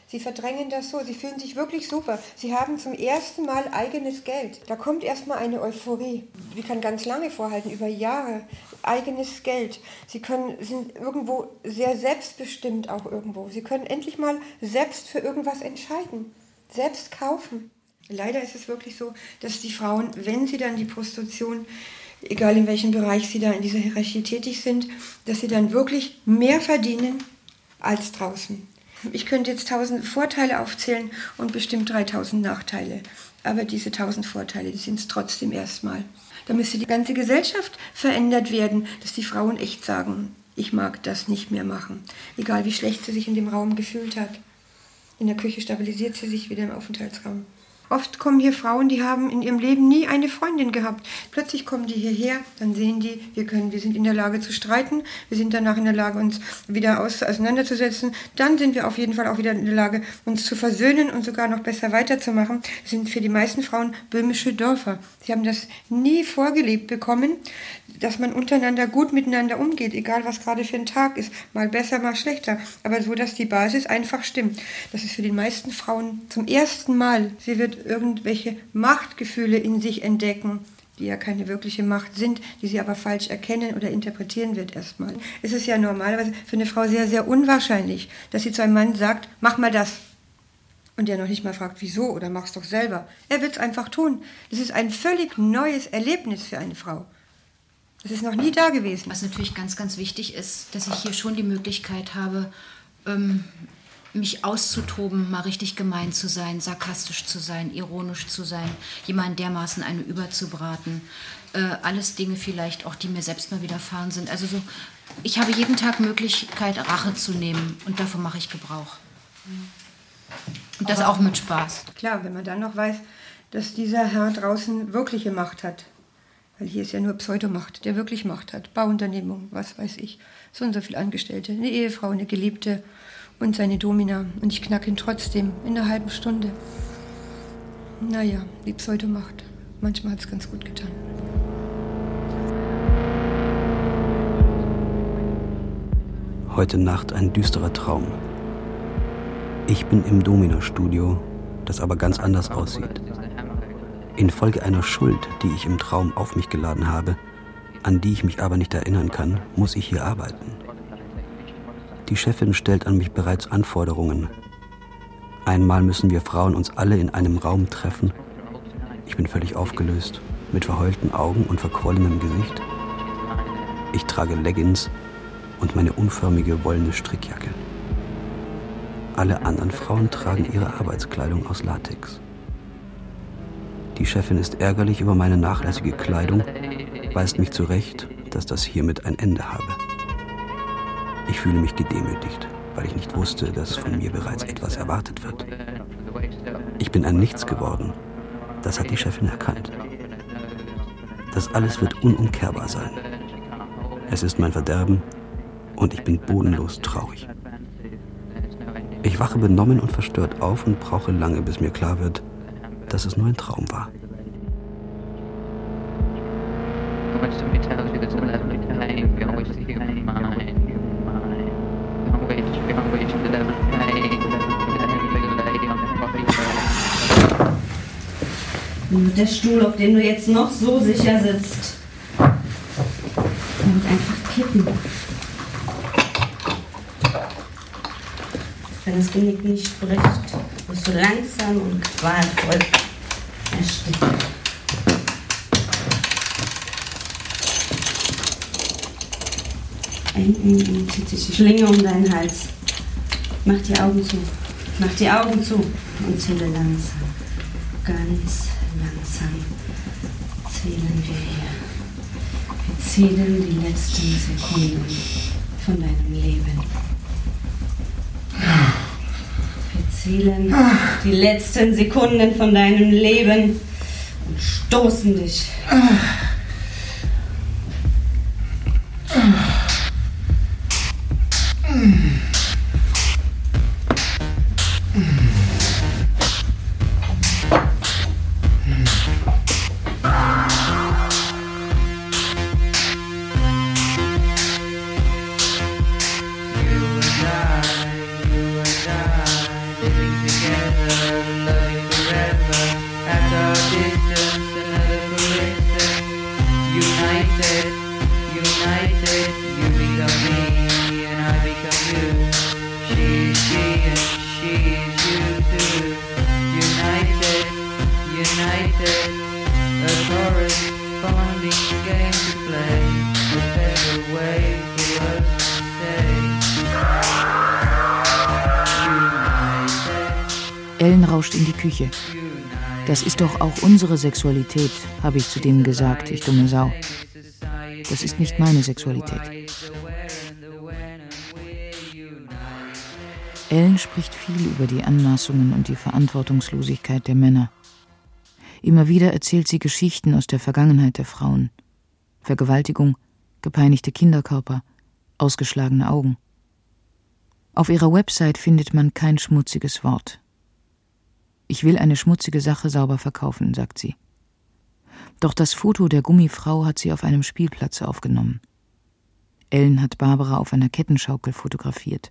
Sie verdrängen das so, sie fühlen sich wirklich super. Sie haben zum ersten Mal eigenes Geld. Da kommt erstmal eine Euphorie. Die kann ganz lange vorhalten, über Jahre. Eigenes Geld. Sie sind irgendwo sehr selbstbestimmt auch irgendwo. Sie können endlich mal selbst für irgendwas entscheiden. Selbst kaufen. Leider ist es wirklich so, dass die Frauen, wenn sie dann die Prostitution, egal in welchem Bereich sie da in dieser Hierarchie tätig sind, dass sie dann wirklich mehr verdienen als draußen. Ich könnte jetzt 1000 Vorteile aufzählen und bestimmt 3000 Nachteile. Aber diese 1000 Vorteile, die sind es trotzdem erstmal. Da müsste die ganze Gesellschaft verändert werden, dass die Frauen echt sagen, ich mag das nicht mehr machen. Egal wie schlecht sie sich in dem Raum gefühlt hat. In der Küche stabilisiert sie sich wieder im Aufenthaltsraum. Oft kommen hier Frauen, die haben in ihrem Leben nie eine Freundin gehabt. Plötzlich kommen die hierher, dann sehen die, wir sind in der Lage zu streiten, wir sind danach in der Lage, uns wieder auseinanderzusetzen. Dann sind wir auf jeden Fall auch wieder in der Lage, uns zu versöhnen und sogar noch besser weiterzumachen. Das sind für die meisten Frauen böhmische Dörfer. Sie haben das nie vorgelebt bekommen, dass man untereinander gut miteinander umgeht, egal was gerade für ein Tag ist, mal besser, mal schlechter, aber so, dass die Basis einfach stimmt. Das ist für die meisten Frauen zum ersten Mal. Sie wird irgendwelche Machtgefühle in sich entdecken, die ja keine wirkliche Macht sind, die sie aber falsch erkennen oder interpretieren wird erstmal. Es ist ja normalerweise für eine Frau sehr, sehr unwahrscheinlich, dass sie zu einem Mann sagt, mach mal das. Und der noch nicht mal fragt, wieso oder mach's doch selber. Er wird es einfach tun. Das ist ein völlig neues Erlebnis für eine Frau. Das ist noch nie da gewesen. Was natürlich ganz, ganz wichtig ist, dass ich hier schon die Möglichkeit habe, mich auszutoben, mal richtig gemein zu sein, sarkastisch zu sein, ironisch zu sein, jemanden dermaßen eine überzubraten. Alles Dinge vielleicht auch, die mir selbst mal widerfahren sind. Also so, ich habe jeden Tag Möglichkeit, Rache zu nehmen und davon mache ich Gebrauch. Und das auch mit Spaß. Klar, wenn man dann noch weiß, dass dieser Herr draußen wirkliche Macht hat. Weil hier ist ja nur Pseudomacht, der wirklich Macht hat. Bauunternehmung, was weiß ich. So und so viele Angestellte, eine Ehefrau, eine Geliebte und seine Domina. Und ich knacke ihn trotzdem in einer halben Stunde. Naja, die Pseudomacht. Manchmal hat es ganz gut getan. Heute Nacht ein düsterer Traum. Ich bin im Domina-Studio, das aber ganz anders aussieht. Infolge einer Schuld, die ich im Traum auf mich geladen habe, an die ich mich aber nicht erinnern kann, muss ich hier arbeiten. Die Chefin stellt an mich bereits Anforderungen. Einmal müssen wir Frauen uns alle in einem Raum treffen. Ich bin völlig aufgelöst, mit verheulten Augen und verquollenem Gesicht. Ich trage Leggings und meine unförmige wollene Strickjacke. Alle anderen Frauen tragen ihre Arbeitskleidung aus Latex. Die Chefin ist ärgerlich über meine nachlässige Kleidung, weist mich zurecht, dass das hiermit ein Ende habe. Ich fühle mich gedemütigt, weil ich nicht wusste, dass von mir bereits etwas erwartet wird. Ich bin ein Nichts geworden. Das hat die Chefin erkannt. Das alles wird unumkehrbar sein. Es ist mein Verderben und ich bin bodenlos traurig. Ich wache benommen und verstört auf und brauche lange, bis mir klar wird, dass es nur ein Traum war. Nur der Stuhl, auf dem du jetzt noch so sicher sitzt, der wird einfach kippen. Wenn das Genick nicht bricht, wirst du langsam und qualvoll ersticken. Eng zieht sich die Schlinge um deinen Hals. Mach die Augen zu. Mach die Augen zu und zähle langsam. Ganz langsam zählen wir hier. Wir zählen die letzten Sekunden von deinem Leben. Wir zählen die letzten Sekunden von deinem Leben und stoßen dich. United, united, you become me and I become you. She's she and she's you too. United, united, a corresponding game to play. A better way for us to stay. Ellen rauscht in die Küche. Das ist doch auch unsere Sexualität, habe ich zu denen gesagt, ich dumme Sau. Das ist nicht meine Sexualität. Ellen spricht viel über die Anmaßungen und die Verantwortungslosigkeit der Männer. Immer wieder erzählt sie Geschichten aus der Vergangenheit der Frauen. Vergewaltigung, gepeinigte Kinderkörper, ausgeschlagene Augen. Auf ihrer Website findet man kein schmutziges Wort. Ich will eine schmutzige Sache sauber verkaufen, sagt sie. Doch das Foto der Gummifrau hat sie auf einem Spielplatz aufgenommen. Ellen hat Barbara auf einer Kettenschaukel fotografiert.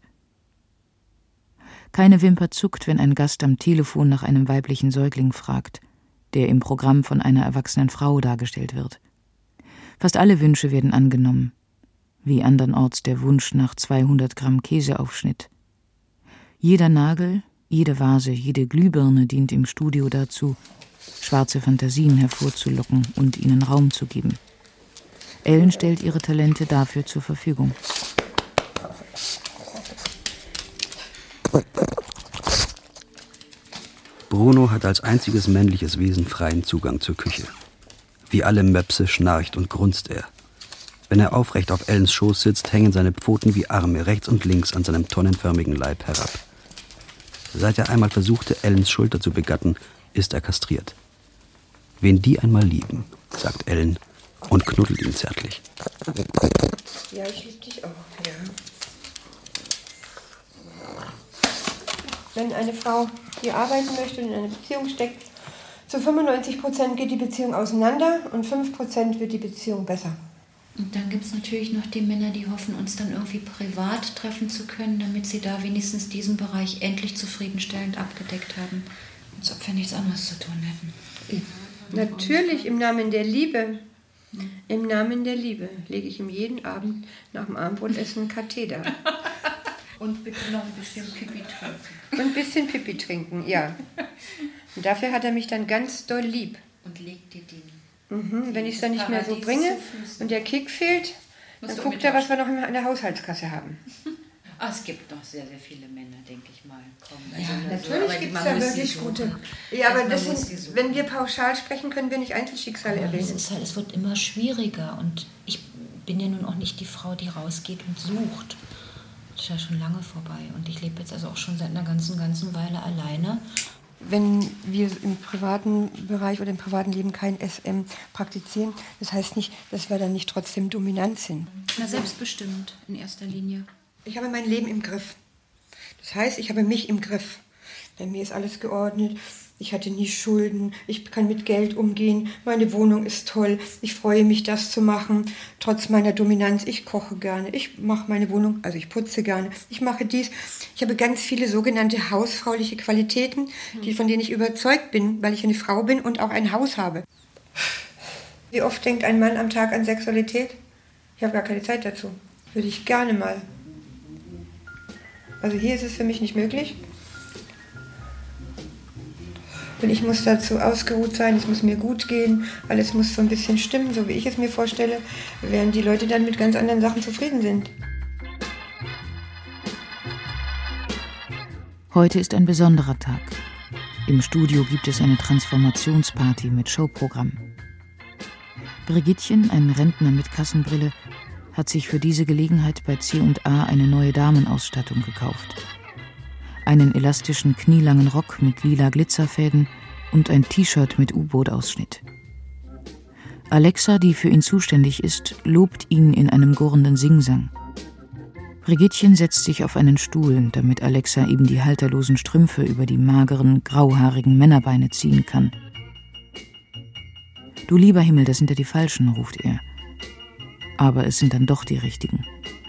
Keine Wimper zuckt, wenn ein Gast am Telefon nach einem weiblichen Säugling fragt, der im Programm von einer erwachsenen Frau dargestellt wird. Fast alle Wünsche werden angenommen, wie andernorts der Wunsch nach 200 Gramm Käseaufschnitt. Jeder Nagel, jede Vase, jede Glühbirne dient im Studio dazu, schwarze Fantasien hervorzulocken und ihnen Raum zu geben. Ellen stellt ihre Talente dafür zur Verfügung. Bruno hat als einziges männliches Wesen freien Zugang zur Küche. Wie alle Möpse schnarcht und grunzt er. Wenn er aufrecht auf Ellens Schoß sitzt, hängen seine Pfoten wie Arme rechts und links an seinem tonnenförmigen Leib herab. Seit er einmal versuchte, Ellens Schulter zu begatten, ist er kastriert. Wen die einmal lieben, sagt Ellen und knuddelt ihn zärtlich. Ja, ich liebe dich auch, ja. Wenn eine Frau, die arbeiten möchte und in einer Beziehung steckt, zu 95% geht die Beziehung auseinander und 5% wird die Beziehung besser. Und dann gibt es natürlich noch die Männer, die hoffen, uns dann irgendwie privat treffen zu können, damit sie da wenigstens diesen Bereich endlich zufriedenstellend abgedeckt haben. Als ob wir nichts anderes zu tun hätten. Natürlich, im Namen der Liebe. Im Namen der Liebe lege ich ihm jeden Abend nach dem Abendbrotessen einen Katheter. Und bitte noch ein bisschen Pipi trinken. Und ein bisschen Pipi trinken, ja. Und dafür hat er mich dann ganz doll lieb. Und legt dir die. Wenn ich es dann nicht mehr so bringe und der Kick fehlt, dann guckt er, was wir noch in der Haushaltskasse haben. Es gibt noch sehr, sehr viele Männer, denke ich mal. Natürlich gibt es da wirklich gute. Ja, aber das sind, wenn wir pauschal sprechen, können wir nicht Einzelschicksale erwähnen. Es wird immer schwieriger und ich bin ja nun auch nicht die Frau, die rausgeht und sucht. Das ist ja schon lange vorbei und ich lebe jetzt also auch schon seit einer ganzen Weile alleine. Wenn wir im privaten Bereich oder im privaten Leben kein SM praktizieren, das heißt nicht, dass wir dann nicht trotzdem dominant sind. Na, selbstbestimmt in erster Linie. Ich habe mein Leben im Griff. Das heißt, ich habe mich im Griff. Bei mir ist alles geordnet. Ich hatte nie Schulden. Ich kann mit Geld umgehen. Meine Wohnung ist toll. Ich freue mich, das zu machen. Trotz meiner Dominanz. Ich koche gerne. Ich mache meine Wohnung, also ich putze gerne. Ich mache dies. Ich habe ganz viele sogenannte hausfrauliche Qualitäten, von denen ich überzeugt bin, weil ich eine Frau bin und auch ein Haus habe. Wie oft denkt ein Mann am Tag an Sexualität? Ich habe gar keine Zeit dazu. Würde ich gerne mal. Also hier ist es für mich nicht möglich. Und ich muss dazu ausgeruht sein, es muss mir gut gehen, alles muss so ein bisschen stimmen, so wie ich es mir vorstelle, während die Leute dann mit ganz anderen Sachen zufrieden sind. Heute ist ein besonderer Tag. Im Studio gibt es eine Transformationsparty mit Showprogramm. Brigittchen, ein Rentner mit Kassenbrille, hat sich für diese Gelegenheit bei C&A eine neue Damenausstattung gekauft. Einen elastischen, knielangen Rock mit lila Glitzerfäden und ein T-Shirt mit U-Boot-Ausschnitt. Alexa, die für ihn zuständig ist, lobt ihn in einem gurrenden Singsang. Brigittchen setzt sich auf einen Stuhl, damit Alexa eben die halterlosen Strümpfe über die mageren, grauhaarigen Männerbeine ziehen kann. »Du lieber Himmel, das sind ja die Falschen«, ruft er. Aber es sind dann doch die Richtigen.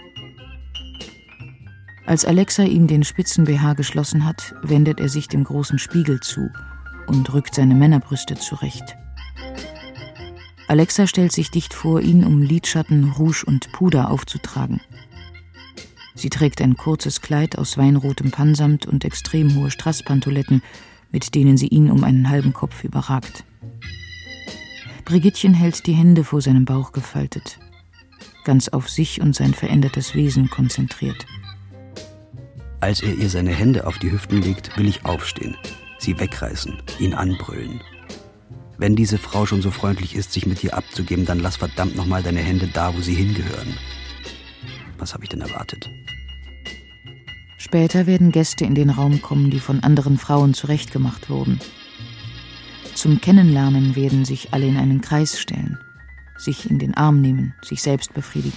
Als Alexa ihm den spitzen BH geschlossen hat, wendet er sich dem großen Spiegel zu und rückt seine Männerbrüste zurecht. Alexa stellt sich dicht vor ihn, um Lidschatten, Rouge und Puder aufzutragen. Sie trägt ein kurzes Kleid aus weinrotem Pansamt und extrem hohe Strasspantoletten, mit denen sie ihn um einen halben Kopf überragt. Brigittchen hält die Hände vor seinem Bauch gefaltet, ganz auf sich und sein verändertes Wesen konzentriert. Als er ihr seine Hände auf die Hüften legt, will ich aufstehen, sie wegreißen, ihn anbrüllen. Wenn diese Frau schon so freundlich ist, sich mit dir abzugeben, dann lass verdammt nochmal deine Hände da, wo sie hingehören. Was habe ich denn erwartet? Später werden Gäste in den Raum kommen, die von anderen Frauen zurechtgemacht wurden. Zum Kennenlernen werden sich alle in einen Kreis stellen, sich in den Arm nehmen, sich selbst befriedigen.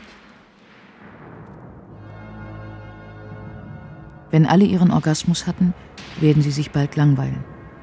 Wenn alle ihren Orgasmus hatten, werden sie sich bald langweilen.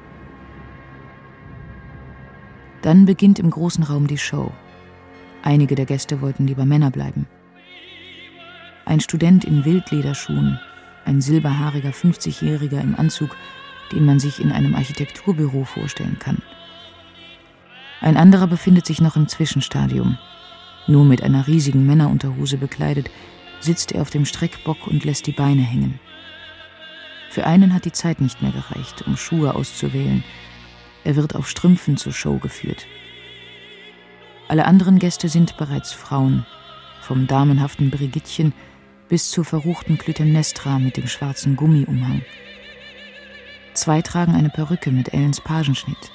Dann beginnt im großen Raum die Show. Einige der Gäste wollten lieber Männer bleiben. Ein Student in Wildlederschuhen, ein silberhaariger 50-Jähriger im Anzug, den man sich in einem Architekturbüro vorstellen kann. Ein anderer befindet sich noch im Zwischenstadium. Nur mit einer riesigen Männerunterhose bekleidet, sitzt er auf dem Streckbock und lässt die Beine hängen. Für einen hat die Zeit nicht mehr gereicht, um Schuhe auszuwählen. Er wird auf Strümpfen zur Show geführt. Alle anderen Gäste sind bereits Frauen, vom damenhaften Brigittchen bis zur verruchten Clytemnestra mit dem schwarzen Gummiumhang. 2 tragen eine Perücke mit Ellens Pagenschnitt.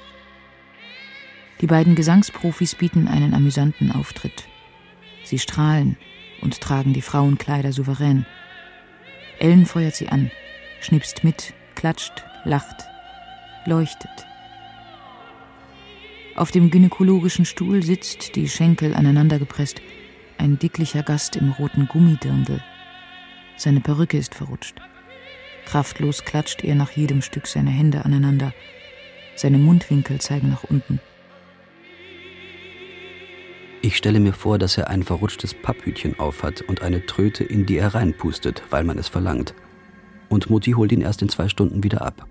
Die beiden Gesangsprofis bieten einen amüsanten Auftritt. Sie strahlen und tragen die Frauenkleider souverän. Ellen feuert sie an, schnipst mit, klatscht, lacht, leuchtet. Auf dem gynäkologischen Stuhl sitzt, die Schenkel aneinandergepresst, ein dicklicher Gast im roten Gummidirndl. Seine Perücke ist verrutscht. Kraftlos klatscht er nach jedem Stück seine Hände aneinander. Seine Mundwinkel zeigen nach unten. Ich stelle mir vor, dass er ein verrutschtes Papphütchen aufhat und eine Tröte, in die er reinpustet, weil man es verlangt. Und Mutti holt ihn erst in 2 Stunden wieder ab.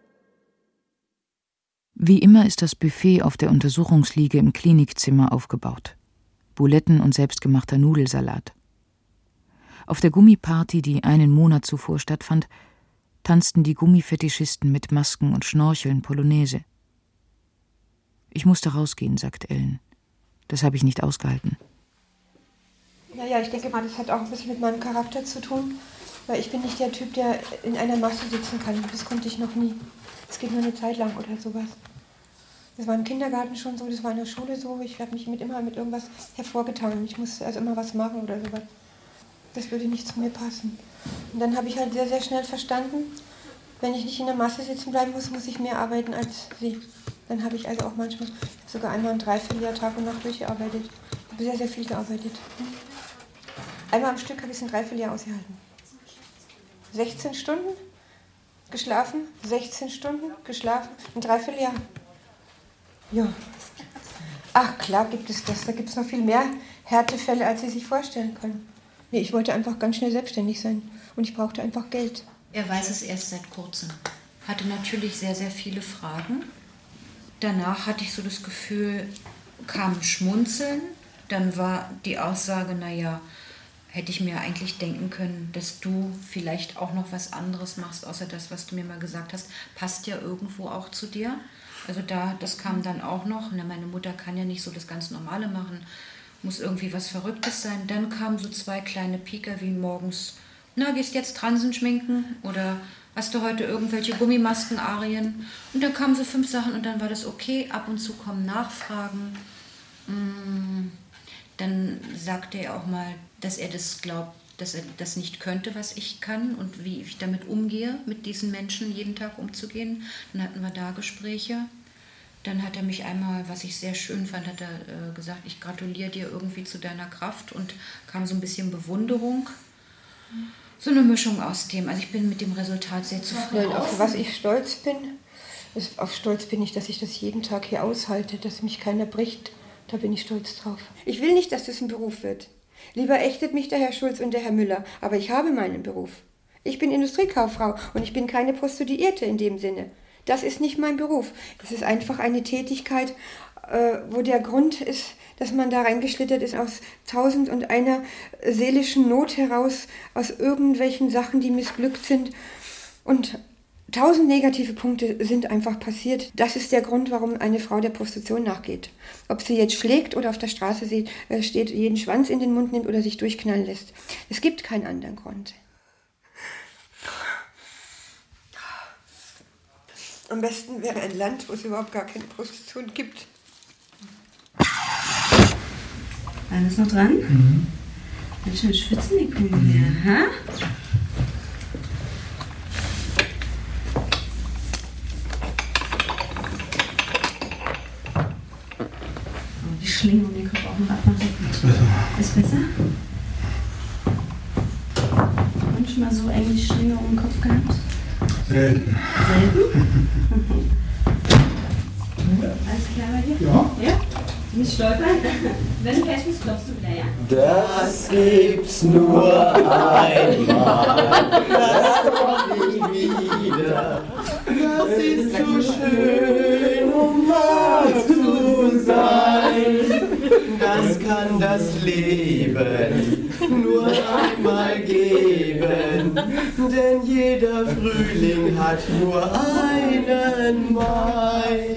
Wie immer ist das Buffet auf der Untersuchungsliege im Klinikzimmer aufgebaut. Buletten und selbstgemachter Nudelsalat. Auf der Gummiparty, die einen Monat zuvor stattfand, tanzten die Gummifetischisten mit Masken und Schnorcheln Polonaise. Ich musste rausgehen, sagt Ellen. Das habe ich nicht ausgehalten. Naja, ich denke mal, das hat auch ein bisschen mit meinem Charakter zu tun, weil ich bin nicht der Typ, der in einer Masse sitzen kann. Das konnte ich noch nie. Das geht nur eine Zeit lang oder sowas. Das war im Kindergarten schon so, das war in der Schule so. Ich habe mich immer mit irgendwas hervorgetan. Ich musste also immer was machen oder sowas. Das würde nicht zu mir passen. Und dann habe ich halt sehr, sehr schnell verstanden, wenn ich nicht in der Masse sitzen bleiben muss, muss ich mehr arbeiten als sie. Dann habe ich also auch manchmal, ich habe sogar einmal ein Dreivierteljahr Tag und Nacht durchgearbeitet. Ich habe sehr, sehr viel gearbeitet. Einmal am Stück habe ich es ein Dreivierteljahr ausgehalten. 16 Stunden geschlafen, 16 Stunden geschlafen, ein Dreivierteljahr. Ja. Ach klar gibt es das, da gibt es noch viel mehr Härtefälle, als Sie sich vorstellen können. Nee, ich wollte einfach ganz schnell selbstständig sein und ich brauchte einfach Geld. Er weiß es erst seit kurzem. Hatte natürlich sehr, sehr viele Fragen. Danach hatte ich so das Gefühl, kam Schmunzeln. Dann war die Aussage, naja, hätte ich mir eigentlich denken können, dass du vielleicht auch noch was anderes machst, außer das, was du mir mal gesagt hast. Passt ja irgendwo auch zu dir. Also das kam dann auch noch. Na, meine Mutter kann ja nicht so das ganz Normale machen. Muss irgendwie was Verrücktes sein. Dann kamen so 2 kleine Pieker wie morgens, na, gehst jetzt Transen schminken oder hast du heute irgendwelche Gummimasken-Arien? Und dann kamen so 5 Sachen und dann war das okay. Ab und zu kommen Nachfragen. Dann sagte er auch mal, dass er das glaubt, dass er das nicht könnte, was ich kann und wie ich damit umgehe, mit diesen Menschen jeden Tag umzugehen. Dann hatten wir da Gespräche. Dann hat er mich einmal, was ich sehr schön fand, hat er gesagt, ich gratuliere dir irgendwie zu deiner Kraft und kam so ein bisschen Bewunderung. So eine Mischung aus dem. Also ich bin mit dem Resultat sehr zufrieden. Auf was ich stolz bin, auf Stolz bin ich, dass ich das jeden Tag hier aushalte, dass mich keiner bricht. Da bin ich stolz drauf. Ich will nicht, dass das ein Beruf wird. Lieber ächtet mich der Herr Schulz und der Herr Müller, aber ich habe meinen Beruf. Ich bin Industriekauffrau und ich bin keine Prostituierte in dem Sinne. Das ist nicht mein Beruf. Das ist einfach eine Tätigkeit wo der Grund ist, dass man da reingeschlittert ist aus 1001 seelischen Not heraus, aus irgendwelchen Sachen, die missglückt sind. Und 1000 negative Punkte sind einfach passiert. Das ist der Grund, warum eine Frau der Prostitution nachgeht. Ob sie jetzt schlägt oder auf der Straße steht, jeden Schwanz in den Mund nimmt oder sich durchknallen lässt. Es gibt keinen anderen Grund. Am besten wäre ein Land, wo es überhaupt gar keine Prostitution gibt. Alles noch dran? Mhm. Ganz schön schwitzen die Kugeln hier, ha? Die Schlinge um den Kopf auch noch abmachen. Ist besser? Und schon mal so eng die Schlinge um den Kopf gehabt? Selten. Selten? Alles klar bei dir? Ja. Ja? Nicht stolpern? Wenn du gleich bist, klopfst du wieder, ja? Das gibt's nur einmal. Das kommt nie wieder. Das ist so schön, um wahr zu sein. Das kann das Leben nur einmal geben. Denn jeder Frühling hat nur einen Mai.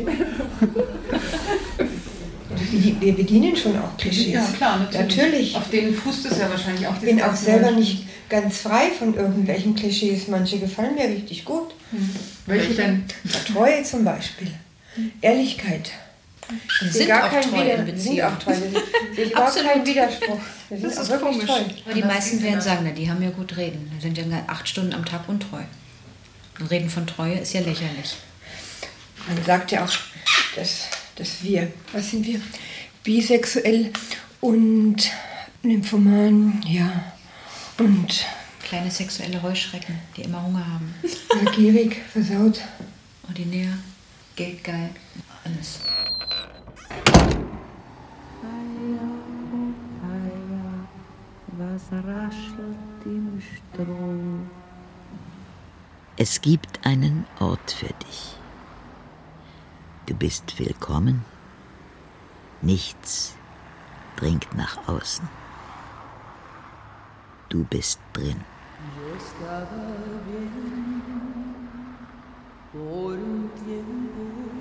Wir bedienen schon auch Klischees. Ja, klar, natürlich. Auf denen fußt es ja wahrscheinlich auch. Ich bin auch selber nicht ganz frei von irgendwelchen Klischees. Manche gefallen mir richtig gut. Welche denn? Treue zum Beispiel. Ehrlichkeit. Wir sind auch treu in Beziehungen. Sind auch treu. Sehe ich überhaupt keinen Widerspruch. Wir sind auch wirklich treu. Aber die meisten werden sagen, na, die haben ja gut reden. Die sind ja 8 Stunden am Tag untreu. Und Reden von Treue ist ja lächerlich. Man sagt ja auch, dass wir, was sind wir? Bisexuell und Nymphoman, ja. Und kleine sexuelle Heuschrecken, die immer Hunger haben. Gierig, versaut. Ordinär, geldgeil, alles. Was raschelt im Stroh? Es gibt einen Ort für dich. Du bist willkommen. Nichts dringt nach außen. Du bist drin. Yo estaba bien por un tiempo,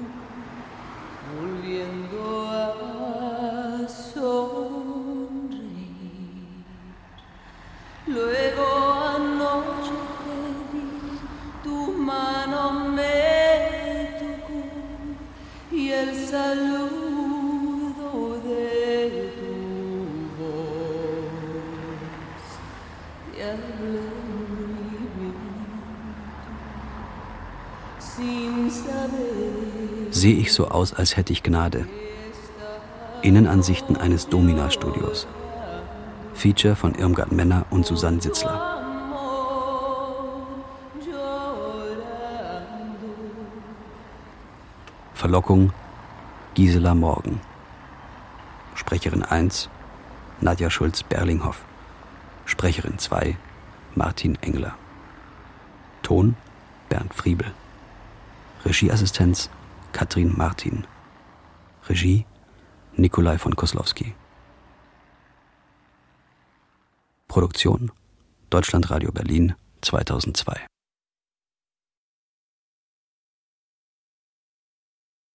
volviendo a sonreír. Luego anoche te vi, tu mano me tocó y el saludo de tu voz te habló muy bien, sin saber. Sehe ich so aus, als hätte ich Gnade. Innenansichten eines Domina-Studios. Feature von Irmgard Menner und Susanne Sitzler. Verlockung Gisela Morgen. Sprecherin 1 Nadja Schulz-Berlinghoff. Sprecherin 2 Martin Engler. Ton Bernd Friebel. Regieassistenz Katrin Martin. Regie Nikolai von Koslowski. Produktion Deutschlandradio Berlin 2002.